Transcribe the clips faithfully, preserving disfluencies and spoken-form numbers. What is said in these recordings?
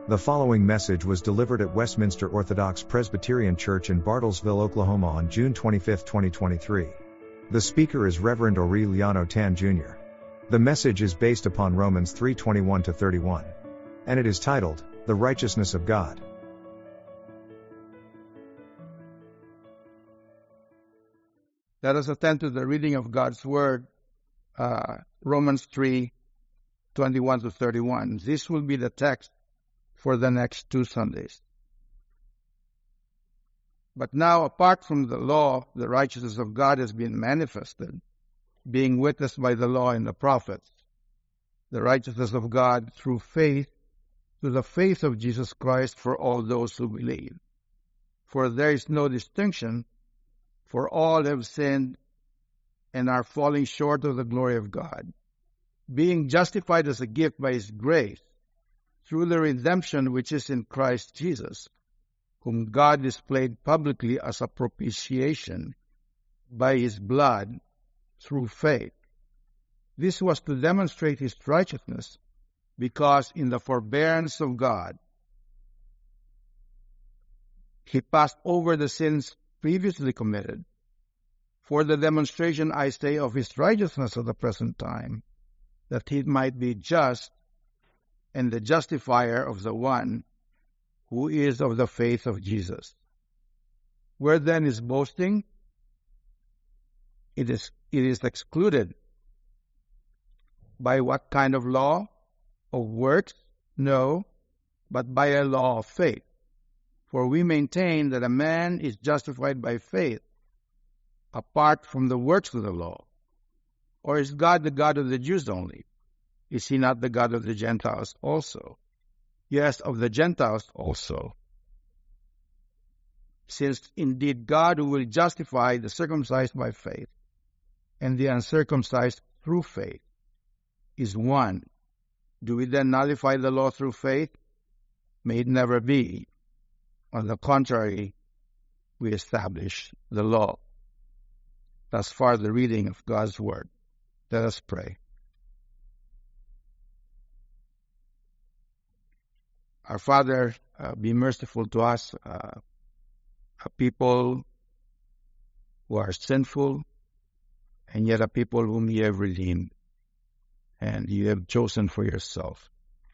The following message was delivered at Westminster Orthodox Presbyterian Church in Bartlesville, Oklahoma on June twenty-fifth, twenty twenty-three. The speaker is Reverend Aureliano Tan Junior The message is based upon Romans three twenty-one to thirty-one. And it is titled, The Righteousness of God. Let us attend to the reading of God's Word, uh, Romans three twenty-one to thirty-one. This will be the text for the next two Sundays. But now, apart from the law, the righteousness of God has been manifested, being witnessed by the law and the prophets. The righteousness of God through faith, to the faith of Jesus Christ for all those who believe. For there is no distinction, for all have sinned and are falling short of the glory of God, being justified as a gift by His grace, through the redemption which is in Christ Jesus, whom God displayed publicly as a propitiation by His blood through faith. This was to demonstrate His righteousness, because in the forbearance of God, He passed over the sins previously committed, for the demonstration, I say, of His righteousness at the present time, that He might be just and the justifier of the one who is of the faith of Jesus. Where then is boasting? It is, it is excluded. By what kind of law? Of works? No, but by a law of faith. For we maintain that a man is justified by faith, apart from the works of the law. Or is God the God of the Jews only? Is He not the God of the Gentiles also? Yes, of the Gentiles also. Since indeed God, who will justify the circumcised by faith and the uncircumcised through faith, is one, do we then nullify the law through faith? May it never be. On the contrary, we establish the law. Thus far the reading of God's Word. Let us pray. Our Father, uh, be merciful to us, uh, a people who are sinful, and yet a people whom You have redeemed, and You have chosen for Yourself.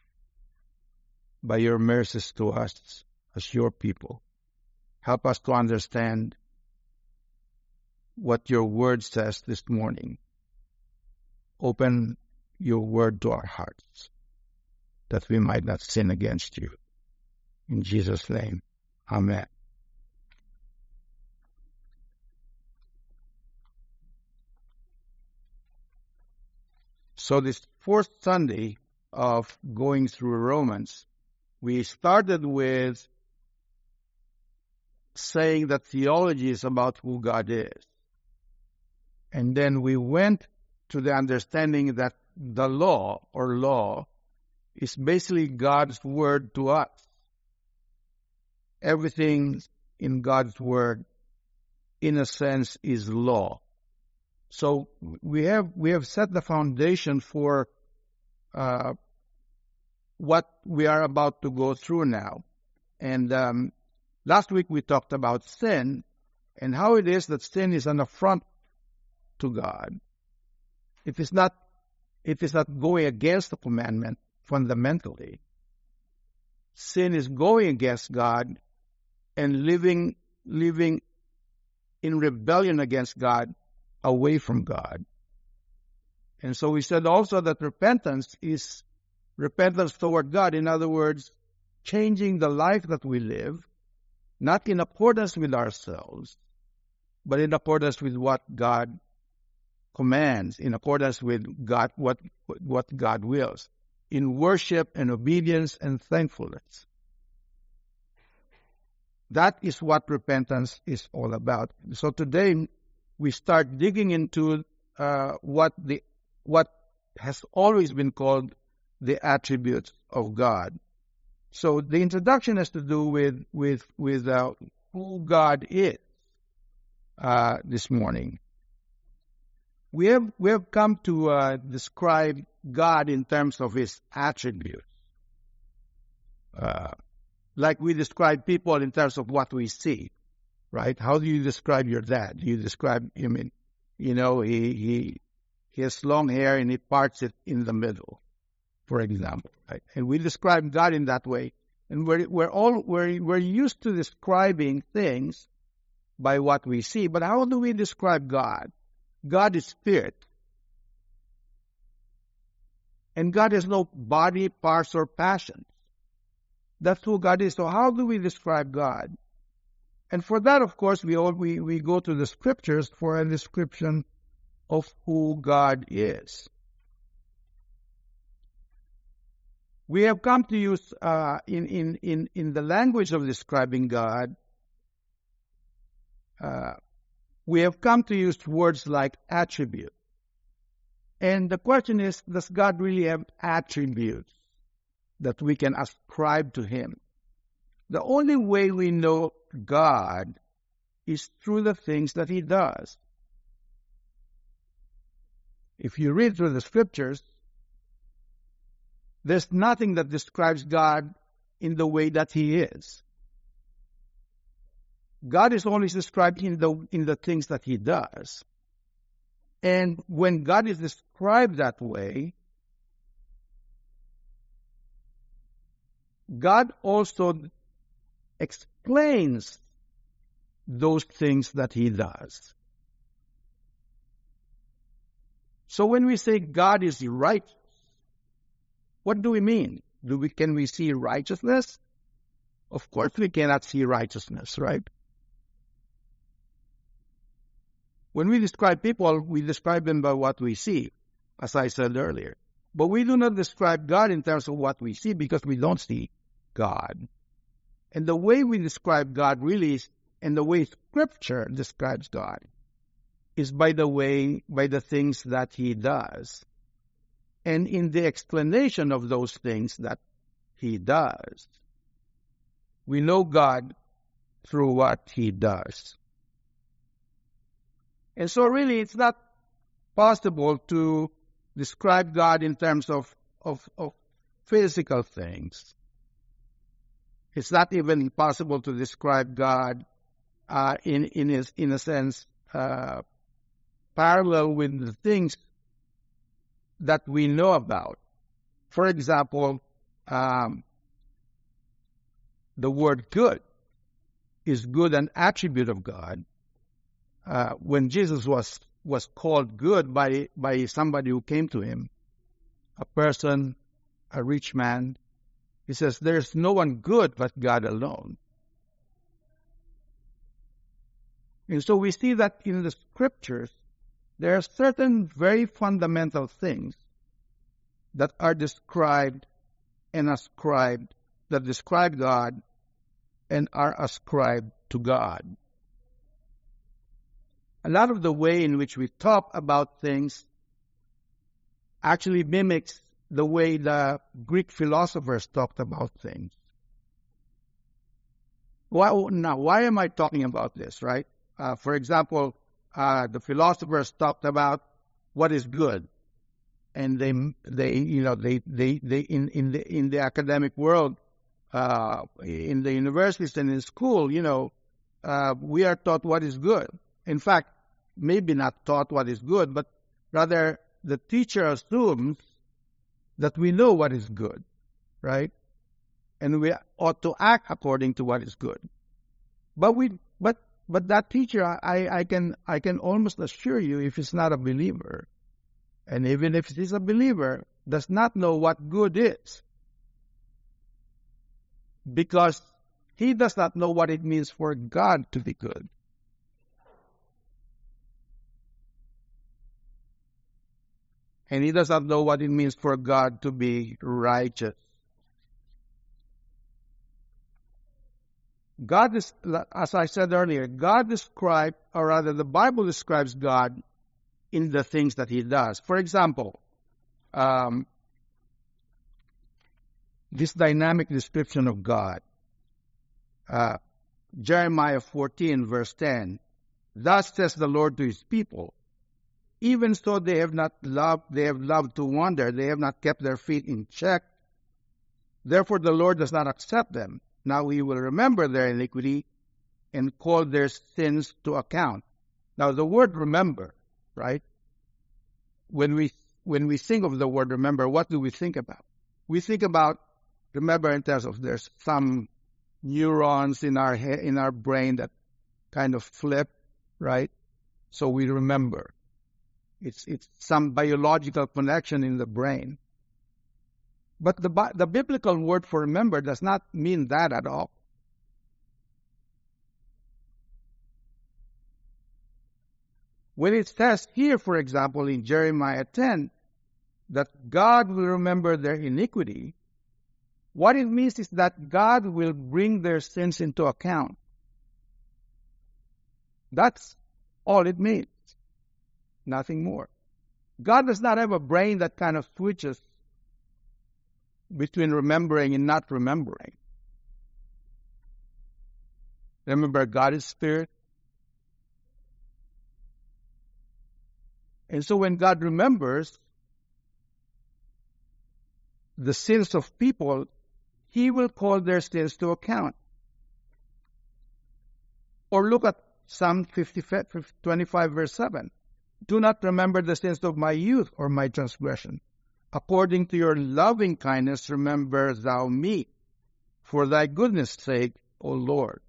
By Your mercies to us as Your people, help us to understand what Your Word says this morning. Open Your Word to our hearts, that we might not sin against You. In Jesus' name, Amen. So this fourth Sunday of going through Romans, we started with saying that theology is about who God is. And then we went to the understanding that the law or law is basically God's Word to us. Everything in God's Word, in a sense, is law. So we have we have set the foundation for uh, what we are about to go through now. And um, last week we talked about sin and how it is that sin is an affront to God. If it's not, if it's not going against the commandment, fundamentally, sin is going against God and living living in rebellion against God, away from God. And so we said also that repentance is repentance toward God. In other words, changing the life that we live, not in accordance with ourselves, but in accordance with what God commands, in accordance with God, what what God wills, in worship and obedience and thankfulness. That is what repentance is all about. So today we start digging into uh, what the what has always been called the attributes of God. So the introduction has to do with with with uh, who God is. Uh, this morning, we have we have come to uh, describe God in terms of His attributes. uh, like we describe people in terms of what we see, right? How do you describe your dad? Do you describe, I mean, you know, he, he, he has long hair and he parts it in the middle, for example, right? And we describe God in that way. And we're, we're all, we're, we're used to describing things by what we see. But how do we describe God? God is spirit. And God has no body, parts, or passions. That's who God is. So how do we describe God? And for that, of course, we all, we, we go to the scriptures for a description of who God is. We have come to use, uh, in, in, in, in the language of describing God, uh, we have come to use words like attribute. And the question is, does God really have attributes that we can ascribe to him? The only way we know God is through the things that he does. If you read through the scriptures, there's nothing that describes God in the way that he is. God is always described in the, in the things that he does. And when God is described that way, God also explains those things that he does. So when we say God is righteous, what do we mean? Do we, can we see righteousness? Of course we cannot see righteousness, right? When we describe people, we describe them by what we see, as I said earlier. But we do not describe God in terms of what we see because we don't see God. And the way we describe God really is, and the way Scripture describes God, is by the way, by the things that he does. And in the explanation of those things that he does, we know God through what he does. And so really it's not possible to describe God in terms of, of, of physical things. It's not even possible to describe God uh, in, in, his, in a sense uh, parallel with the things that we know about. For example, um, the word good is good an attribute of God. Uh, when Jesus was was called good by by somebody who came to him, a person, a rich man, he says, "There's no one good but God alone." And so we see that in the scriptures, there are certain very fundamental things that are described and ascribed, that describe God and are ascribed to God. A lot of the way in which we talk about things actually mimics the way the Greek philosophers talked about things. Why, now, why am I talking about this, right? Uh, for example, uh, the philosophers talked about what is good. And they, they, you know, they, they, they, in, in the, in the academic world, uh, in the universities and in school, you know, uh, we are taught what is good. In fact, maybe not taught what is good, but rather the teacher assumes that we know what is good, right? And we ought to act according to what is good. But we, but, but that teacher, I, I can, I can almost assure you, if he's not a believer, and even if he's a believer, does not know what good is. Because he does not know what it means for God to be good. And he does not know what it means for God to be righteous. God is, as I said earlier, God describes, or rather the Bible describes God in the things that he does. For example, um, this dynamic description of God. Uh, Jeremiah fourteen, verse ten. Thus says the Lord to his people, even so they have not loved, they have loved to wander, they have not kept their feet in check. Therefore the Lord does not accept them. Now he will remember their iniquity and call their sins to account. Now the word remember, right? When we when we think of the word remember, what do we think about? We think about remember in terms of there's some neurons in our head, in our brain that kind of flip, right? So we remember. It's it's some biological connection in the brain. But the the biblical word for remember does not mean that at all. When it says here, for example, in Jeremiah ten, that God will remember their iniquity, what it means is that God will bring their sins into account. That's all it means. Nothing more. God does not have a brain that kind of switches between remembering and not remembering. Remember, God is spirit. And so when God remembers the sins of people, he will call their sins to account. Or look at Psalm fifty, twenty-five, verse seven. Do not remember the sins of my youth or my transgression. According to your loving kindness, remember thou me, for thy goodness' sake, O Lord.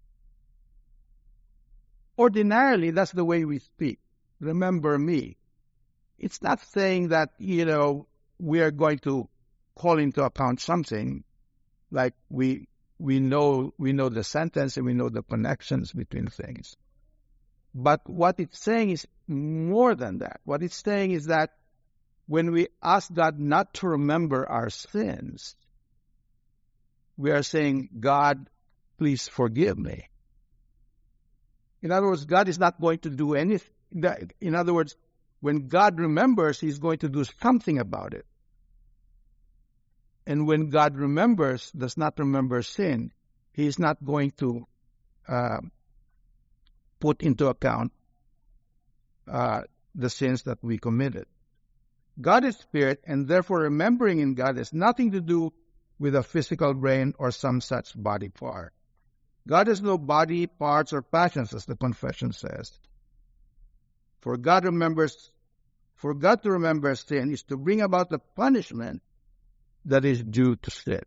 Ordinarily, that's the way we speak. Remember me. It's not saying that, you know, we are going to call into account something like we we know we know the sentence and we know the connections between things. But what it's saying is more than that. What it's saying is that when we ask God not to remember our sins, we are saying, God, please forgive me. In other words, God is not going to do anything. In other words, when God remembers, he's going to do something about it. And when God remembers, does not remember sin, he is not going to uh, put into account uh, the sins that we committed. God is spirit, and therefore remembering in God has nothing to do with a physical brain or some such body part. God has no body, parts, or passions, as the confession says. For God remembers, for God to remember sin is to bring about the punishment that is due to sin.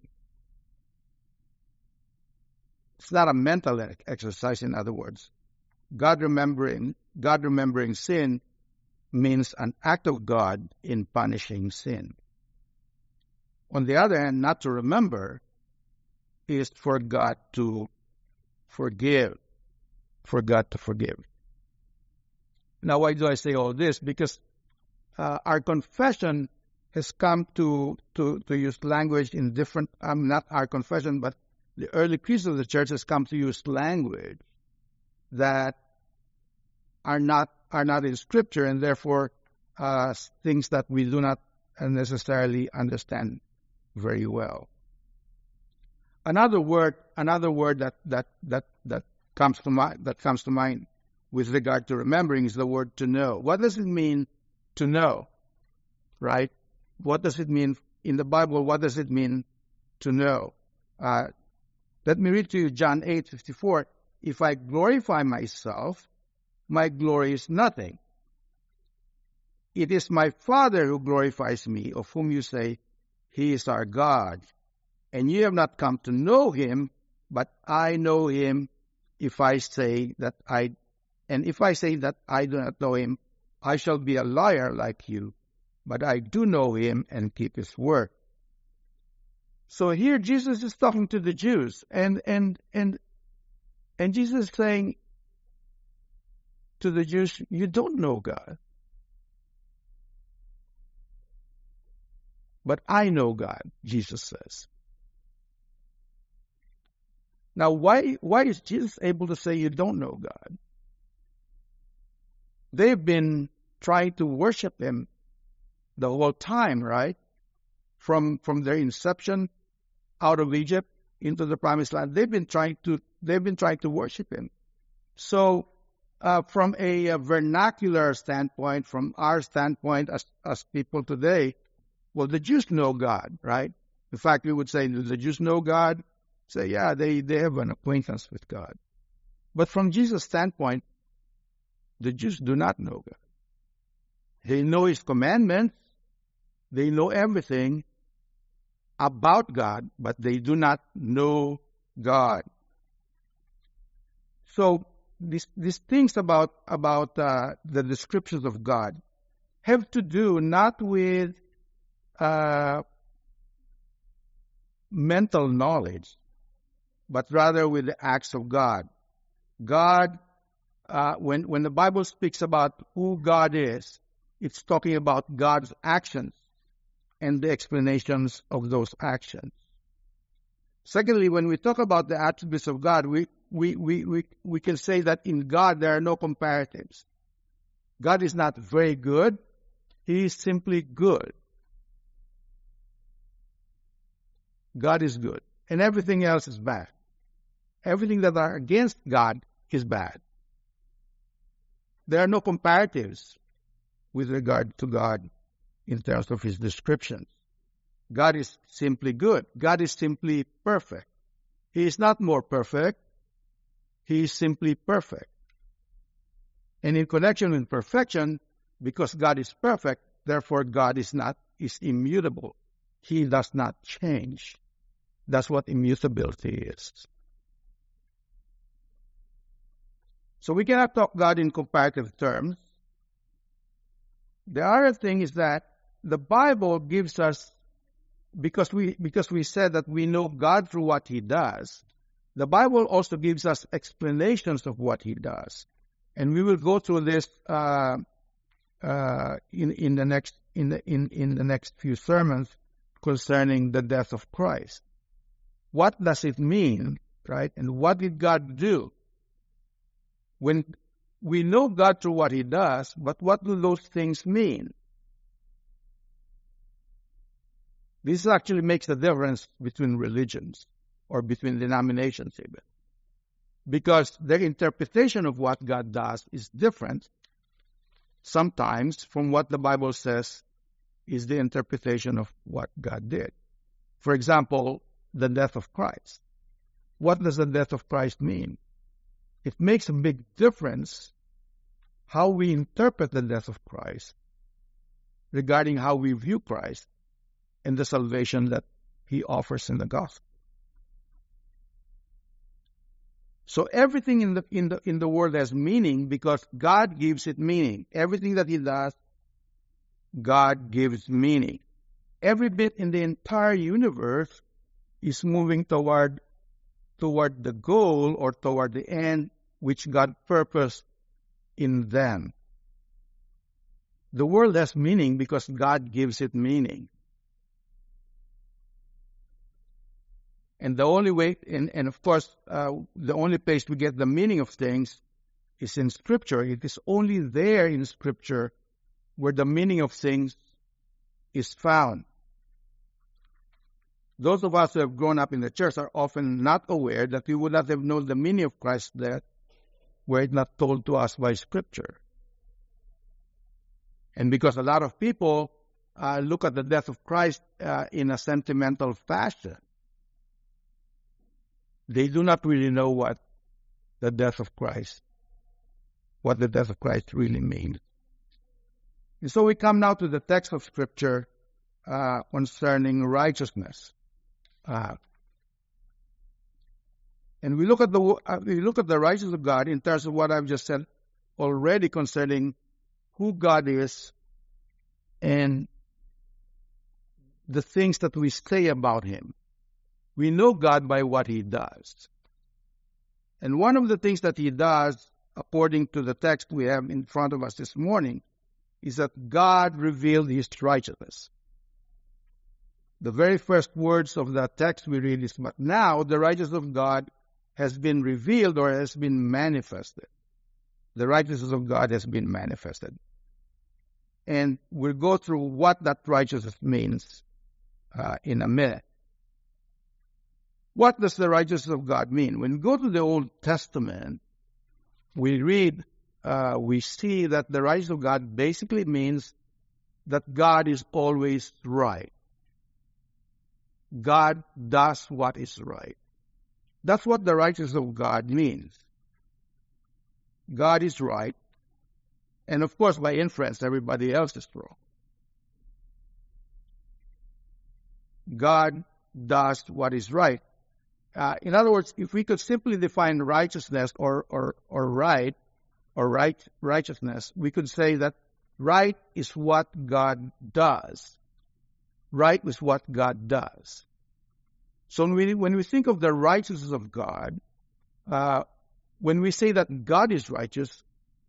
It's not a mental exercise, in other words. God remembering, God remembering sin means an act of God in punishing sin. On the other hand, not to remember is for God to forgive, for God to forgive. Now, why do I say all this? Because uh, our confession has come to, to, to use language in different, um, not our confession, but the early Christians of the church has come to use language that are not are not in Scripture, and therefore uh, things that we do not necessarily understand very well. Another word, another word that that that that comes to mind that comes to mind with regard to remembering is the word to know. What does it mean to know? Right? What does it mean in the Bible? What does it mean to know? Uh, let me read to you John eight fifty-four. If I glorify myself, my glory is nothing. It is my Father who glorifies me, of whom you say, he is our God. And you have not come to know him, but I know him if I say that I, and if I say that I do not know him, I shall be a liar like you, but I do know him and keep his word. So here Jesus is talking to the Jews, and, and, and, and Jesus is saying to the Jews, you don't know God. But I know God, Jesus says. Now, why, why is Jesus able to say you don't know God? They've been trying to worship him the whole time, right? From, from their inception out of Egypt into the promised land. They've been trying to, they've been trying to worship him. So, Uh, from a, a vernacular standpoint, from our standpoint as, as people today, well, the Jews know God, right? In fact, we would say, do the Jews know God? Say, yeah, they, they have an acquaintance with God. But from Jesus' standpoint, the Jews do not know God. They know His commandments. They know everything about God, but they do not know God. So these, these things about, about uh, the descriptions of God have to do not with uh, mental knowledge, but rather with the acts of God. God, uh, when, when the Bible speaks about who God is, it's talking about God's actions and the explanations of those actions. Secondly, when we talk about the attributes of God, we, we, we, we, we can say that in God there are no comparatives. God is not very good. He is simply good. God is good. And everything else is bad. Everything that are against God is bad. There are no comparatives with regard to God in terms of His descriptions. God is simply good. God is simply perfect. He is not more perfect. He is simply perfect. And in connection with perfection, because God is perfect, therefore God is not, is immutable. He does not change. That's what immutability is. So we cannot talk God in comparative terms. The other thing is that the Bible gives us, because we because we said that we know God through what He does, the Bible also gives us explanations of what He does, and we will go through this uh, uh, in in the next in the in in the next few sermons concerning the death of Christ. What does it mean, right? And what did God do? When we know God through what He does, but what do those things mean? This actually makes the difference between religions or between denominations even. Because their interpretation of what God does is different sometimes from what the Bible says is the interpretation of what God did. For example, the death of Christ. What does the death of Christ mean? It makes a big difference how we interpret the death of Christ regarding how we view Christ and the salvation that He offers in the gospel. So everything in the in the in the world has meaning because God gives it meaning. Everything that He does, God gives meaning. Every bit in the entire universe is moving toward toward the goal or toward the end which God purposed in them. The world has meaning because God gives it meaning. And the only way, and, and of course, uh, the only place we get the meaning of things is in Scripture. It is only there in Scripture where the meaning of things is found. Those of us who have grown up in the church are often not aware that we would not have known the meaning of Christ's death were it not told to us by Scripture. And because a lot of people uh, look at the death of Christ uh, in a sentimental fashion, they do not really know what the death of Christ, what the death of Christ really means. And so we come now to the text of Scripture uh, concerning righteousness. Uh, and we look at the uh, we look at the righteousness of God in terms of what I've just said already concerning who God is and the things that we say about Him. We know God by what He does. And one of the things that He does, according to the text we have in front of us this morning, is that God revealed His righteousness. The very first words of that text we read is, but now the righteousness of God has been revealed or has been manifested. The righteousness of God has been manifested. And we'll go through what that righteousness means uh, in a minute. What does the righteousness of God mean? When we go to the Old Testament, we read, uh, we see that the righteousness of God basically means that God is always right. God does what is right. That's what the righteousness of God means. God is right, and of course, by inference, everybody else is wrong. God does what is right. Uh, in other words, if we could simply define righteousness or or or right or right righteousness, we could say that right is what God does. Right is what God does. So when we, when we think of the righteousness of God, uh, when we say that God is righteous,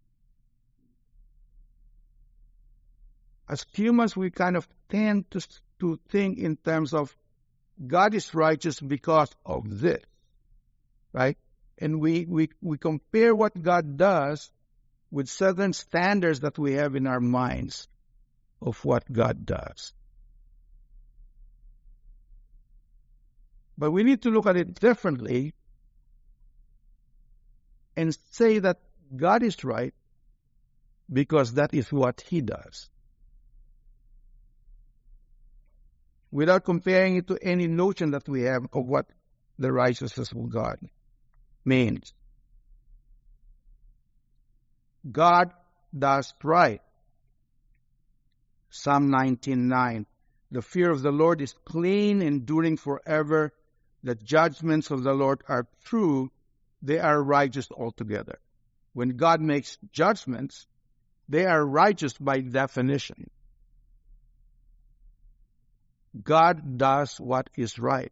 as humans, we kind of tend to to think in terms of God is righteous because of this, right? And we, we, we compare what God does with certain standards that we have in our minds of what God does. But we need to look at it differently and say that God is right because that is what He does, without comparing it to any notion that we have of what the righteousness of God means. God does right. Psalm nineteen nine. The fear of the Lord is clean, enduring forever. The judgments of the Lord are true. They are righteous altogether. When God makes judgments, they are righteous by definition. God does what is right.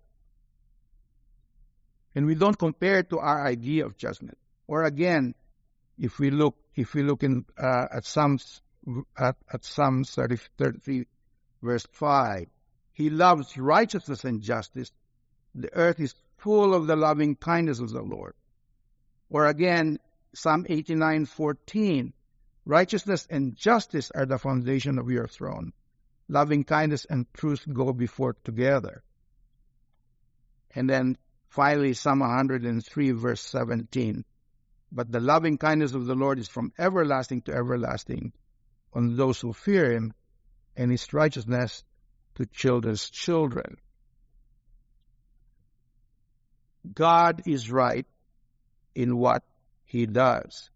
And we don't compare it to our idea of judgment. Or again, if we look, if we look in uh, at Psalms at, at Psalm thirty-three, verse five, He loves righteousness and justice. The earth is full of the loving kindness of the Lord. Or again, Psalm eighty-nine fourteen, righteousness and justice are the foundation of your throne. Loving kindness and truth go before together. And then finally, Psalm one hundred three, verse seventeen. But the loving kindness of the Lord is from everlasting to everlasting on those who fear Him, and His righteousness to children's children. God is right in what He does.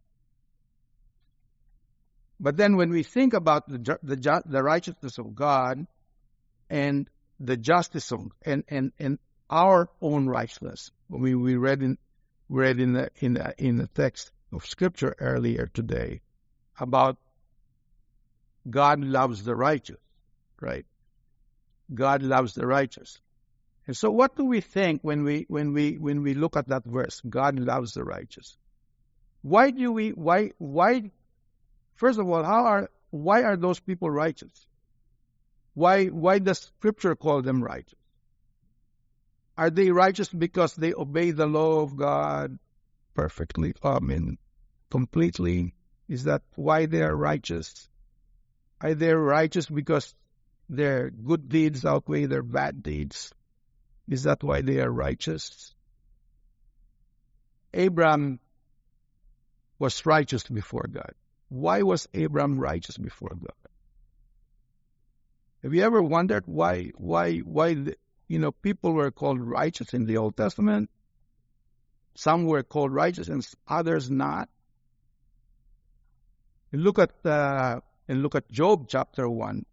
But then when we think about the the, the righteousness of God and the justice of and, and, and our own righteousness, we we read in read in the in the, in the text of Scripture earlier today about God loves the righteous, right? God loves the righteous. And so what do we think when we when we when we look at that verse? God loves the righteous. Why do we why why first of all, how are why are those people righteous? Why why does Scripture call them righteous? Are they righteous because they obey the law of God perfectly? I mean, completely? Is that why they are righteous? Are they righteous because their good deeds outweigh their bad deeds? Is that why they are righteous? Abraham was righteous before God. Why was Abraham righteous before God? Have you ever wondered why, why, why, the, you know, people were called righteous in the Old Testament? Some were called righteous and others not. And look at uh, and look at Job chapter one.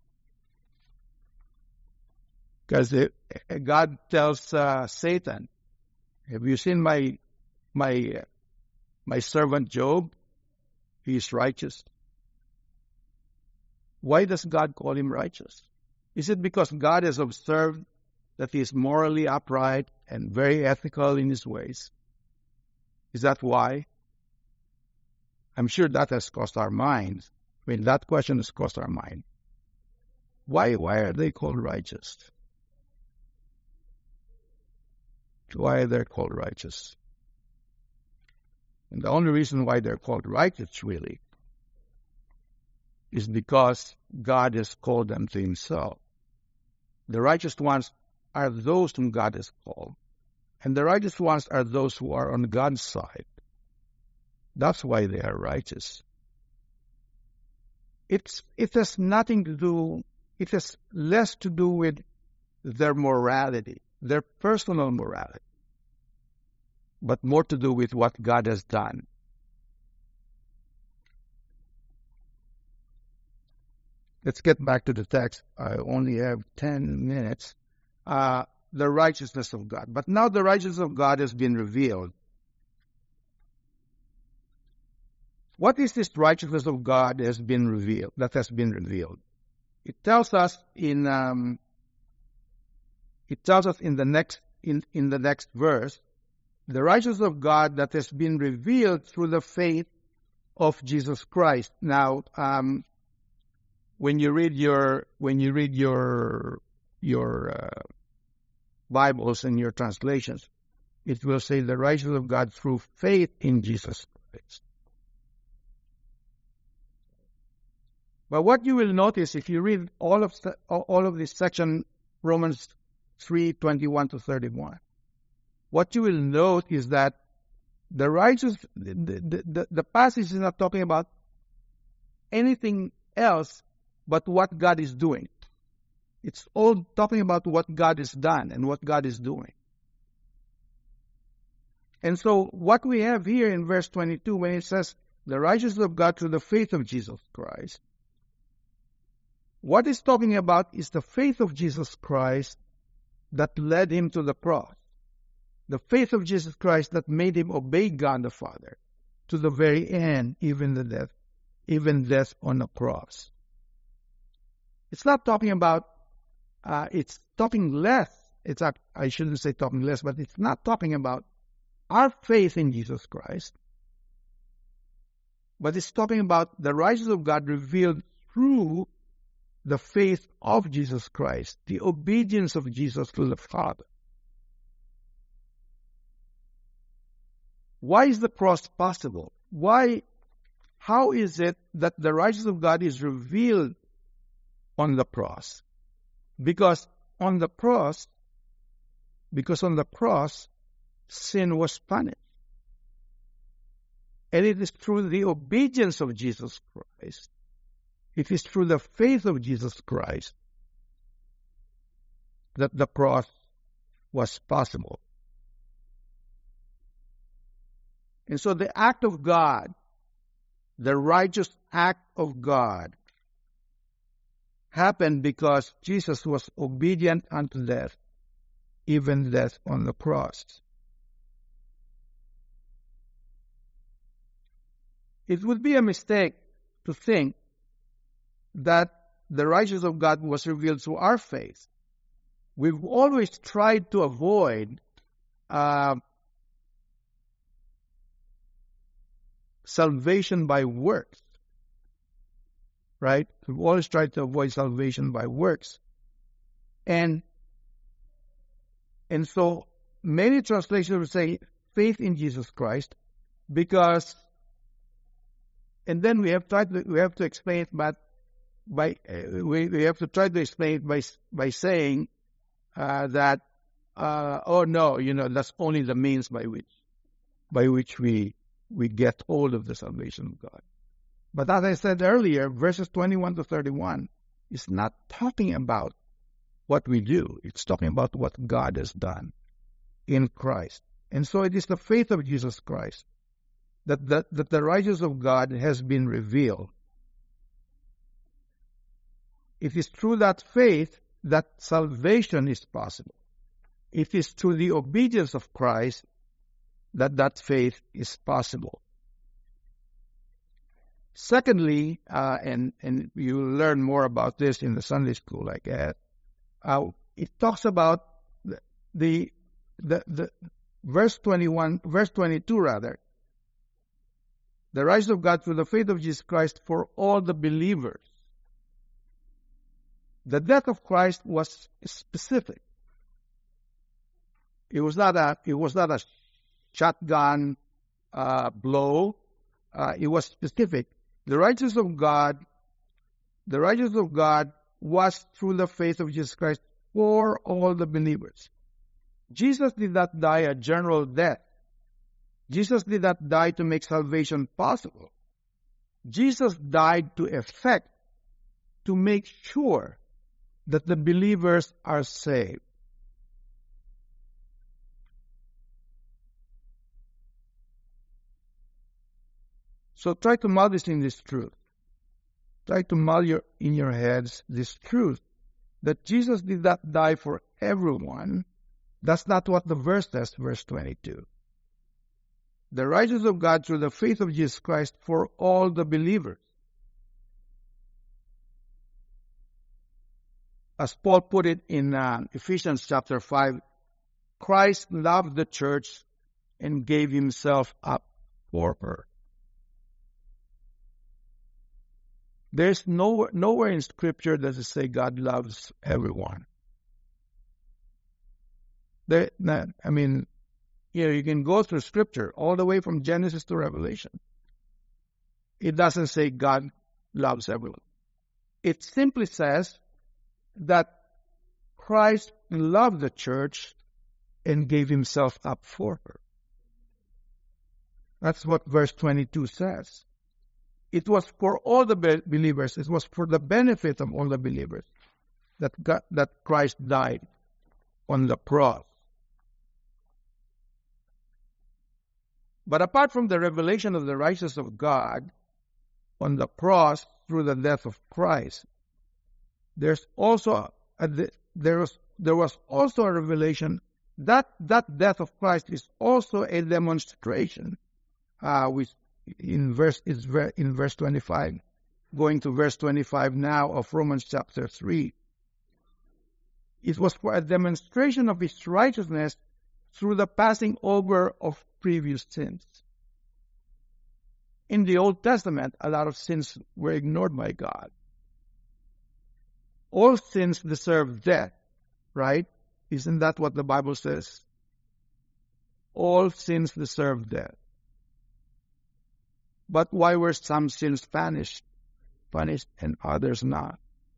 Because God tells uh, Satan, "Have you seen my my uh, my servant Job? He is righteous." Why does God call him righteous? Is it because God has observed that he is morally upright and very ethical in his ways? Is that why? I'm sure that has crossed our minds. I mean, that question has crossed our mind. Why? Why are they called righteous? Why are they called righteous? And the only reason why they're called righteous, really, is because God has called them to Himself. The righteous ones are those whom God has called, and the righteous ones are those who are on God's side. That's why they are righteous. It's it has nothing to do. It has less to do with their morality. their personal morality, but more to do with what God has done. Let's get back to the text. I only have ten minutes. Uh, the righteousness of God. But now the righteousness of God has been revealed. What is this righteousness of God that has been revealed? That has been revealed. It tells us in um, it tells us in the next in, in the next verse, the righteousness of God that has been revealed through the faith of Jesus Christ. Now, um, when you read your when you read your your uh, Bibles and your translations, it will say the righteousness of God through faith in Jesus Christ. But what you will notice if you read all of all of this section, Romans three twenty-one to thirty-one, what you will note is that the righteous the, the, the, the passage is not talking about anything else but what God is doing. It's all talking about what God has done and what God is doing. And so what we have here in verse twenty-two, when it says the righteousness of God through the faith of Jesus Christ, what it's talking about is the faith of Jesus Christ that led him to the cross. The faith of Jesus Christ that made him obey God the Father to the very end, even the death, even death on the cross. It's not talking about, uh, it's talking less, it's not, I shouldn't say talking less, but it's not talking about our faith in Jesus Christ, but it's talking about the righteousness of God revealed through the faith of Jesus Christ, the obedience of Jesus to the Father. Why is the cross possible? Why, how is it that the righteousness of God is revealed on the cross? Because on the cross, because on the cross, sin was punished. And it is through the obedience of Jesus Christ, it is through the faith of Jesus Christ that the cross was possible. And so the act of God, the righteous act of God, happened because Jesus was obedient unto death, even death on the cross. It would be a mistake to think that the righteousness of God was revealed through our faith. We've always tried to avoid uh, salvation by works, right? We've always tried to avoid salvation by works. And, and so many translations will say faith in Jesus Christ because, and then we have tried to, we have to explain it, but by uh, we, we have to try to explain it by by saying uh, that uh, oh no, you know, that's only the means by which by which we we get hold of the salvation of God. But as I said earlier, verses twenty-one to thirty-one is not talking about what we do. It's talking about what God has done in Christ. And so it is the faith of Jesus Christ that, that, that the righteousness of God has been revealed. It is through that faith that salvation is possible. It is through the obedience of Christ that that faith is possible. Secondly, uh, and, and you learn more about this in the Sunday school, I guess, uh, it talks about the, the, the, the verse twenty-one, verse twenty-two rather, the righteousness of God through the faith of Jesus Christ for all the believers. The death of Christ was specific. It was not a, it was not a shotgun uh, blow. Uh, it was specific. The righteousness of God, the righteousness of God was through the faith of Jesus Christ for all the believers. Jesus did not die a general death. Jesus did not die to make salvation possible. Jesus died to effect, to make sure that the believers are saved. So try to mull this in this truth. Try to mull your, in your heads this truth that Jesus did not die for everyone. That's not what the verse says, verse twenty-two. The righteousness of God through the faith of Jesus Christ for all the believers. As Paul put it in uh, Ephesians chapter five, Christ loved the church and gave himself up for her. There's nowhere, nowhere in Scripture does it say God loves everyone. There, I mean, you know, you can go through Scripture all the way from Genesis to Revelation. It doesn't say God loves everyone. It simply says that Christ loved the church and gave himself up for her. That's what verse twenty-two says. It was for all the be- believers. It was for the benefit of all the believers that God, that Christ died on the cross. But apart from the revelation of the righteousness of God on the cross through the death of Christ, there's also a, there was there was also a revelation that that death of Christ is also a demonstration. Uh, we in verse is in verse twenty-five, going to verse twenty-five now of Romans chapter three. It was for a demonstration of his righteousness through the passing over of previous sins. In the Old Testament, a lot of sins were ignored by God. All sins deserve death, right? Isn't that what the Bible says? All sins deserve death. But why were some sins punished, punished and others not?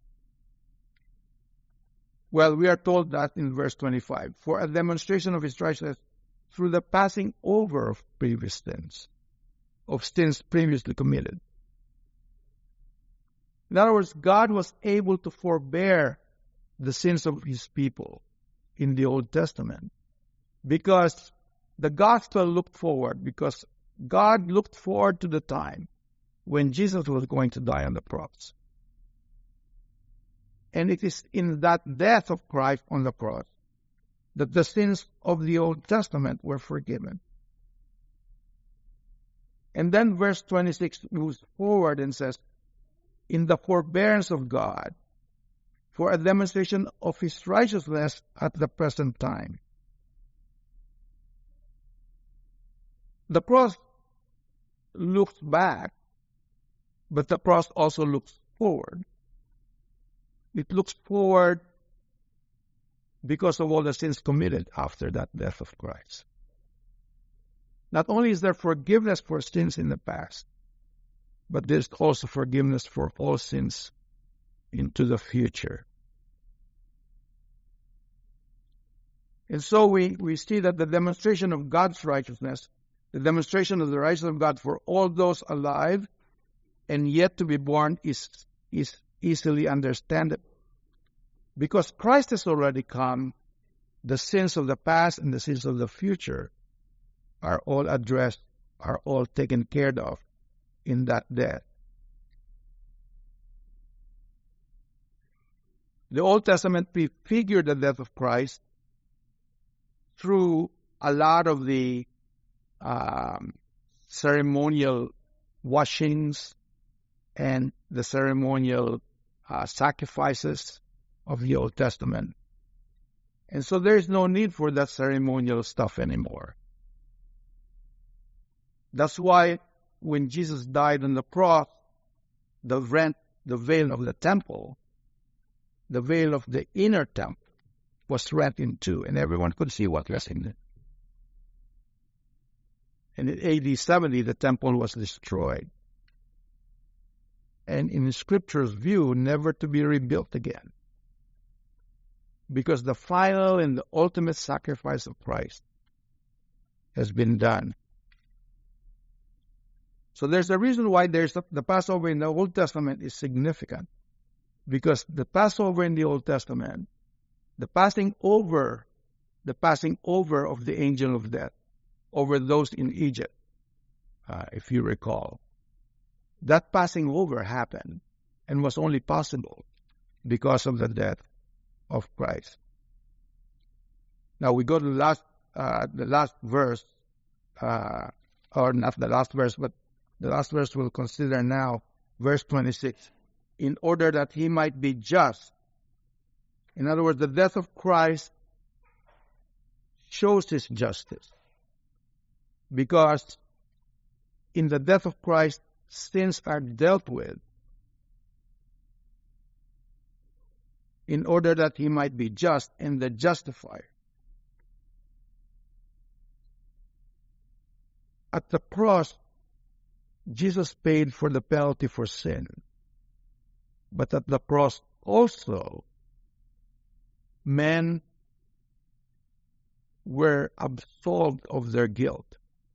Well, we are told that in verse twenty-five, for a demonstration of his righteousness through the passing over of previous sins, of sins previously committed. In other words, God was able to forbear the sins of his people in the Old Testament because the gospel looked forward, because God looked forward to the time when Jesus was going to die on the cross. And it is in that death of Christ on the cross that the sins of the Old Testament were forgiven. And then verse twenty-six moves forward and says, in the forbearance of God, for a demonstration of his righteousness at the present time. The cross looks back, but the cross also looks forward. It looks forward because of all the sins committed after that death of Christ. Not only is there forgiveness for sins in the past, but there's also forgiveness for all sins into the future. And so we, we see that the demonstration of God's righteousness, the demonstration of the righteousness of God for all those alive and yet to be born is, is easily understandable. Because Christ has already come, the sins of the past and the sins of the future are all addressed, are all taken care of in that death. The Old Testament prefigured the death of Christ through a lot of the um, ceremonial washings and the ceremonial uh, sacrifices of the Old Testament. And so there is no need for that ceremonial stuff anymore. That's why when Jesus died on the cross, the rent, the veil of the temple, the veil of the inner temple was rent in two, and everyone could see what was in it. And in A D seventy, the temple was destroyed. And in Scripture's view, never to be rebuilt again. Because the final and the ultimate sacrifice of Christ has been done. So there's a reason why there's a, the Passover in the Old Testament is significant. Because the Passover in the Old Testament, the passing over, the passing over of the angel of death over those in Egypt, uh, if you recall, That passing over happened and was only possible because of the death of Christ. Now we go to the last, uh, the last verse, uh, or not the last verse, but the last verse we'll consider now, verse twenty-six. In order that he might be just. In other words, the death of Christ shows his justice. Because in the death of Christ, sins are dealt with. In order that he might be just and the justifier. At the cross, Jesus paid for the penalty for sin. But at the cross also, men were absolved of their guilt.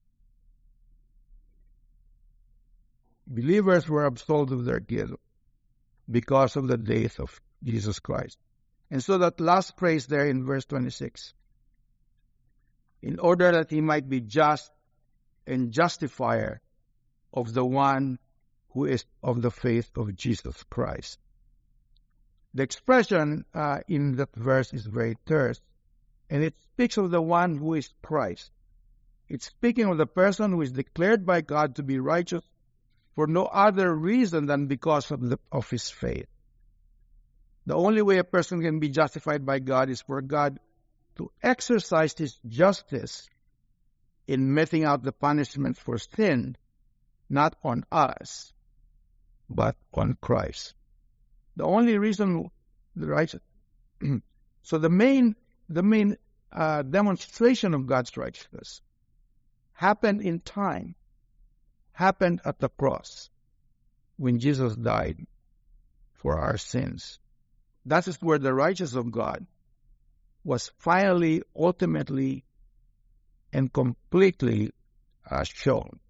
Believers were absolved of their guilt because of the death of Jesus Christ. And so that last phrase there in verse twenty-six, in order that he might be just and justifier of the one who is of the faith of Jesus Christ. The expression uh, in that verse is very terse, and it speaks of the one who is Christ. It's speaking of the person who is declared by God to be righteous for no other reason than because of, the, of his faith. The only way a person can be justified by God is for God to exercise his justice in meting out the punishment for sin, not on us, but on Christ. The only reason the righteous. So the main, the main uh, demonstration of God's righteousness happened in time, happened at the cross when Jesus died for our sins. That is where the righteousness of God was finally, ultimately, and completely uh, shown.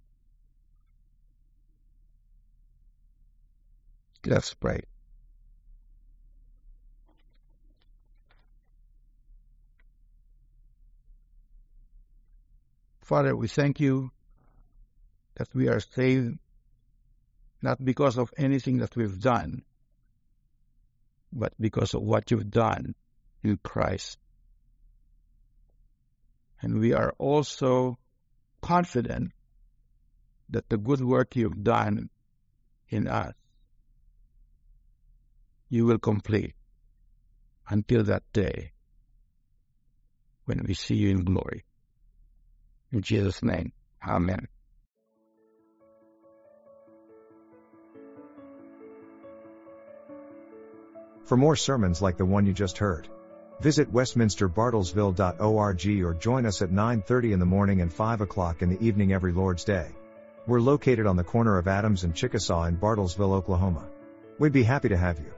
Let's pray. Father, we thank you that we are saved not because of anything that we've done, but because of what you've done in Christ. And we are also confident that the good work you've done in us, you will complete until that day when we see you in glory. In Jesus' name, amen. For more sermons like the one you just heard, visit westminster bartlesville dot org or join us at nine thirty in the morning and five o'clock in the evening every Lord's Day. We're located on the corner of Adams and Chickasaw in Bartlesville, Oklahoma. We'd be happy to have you.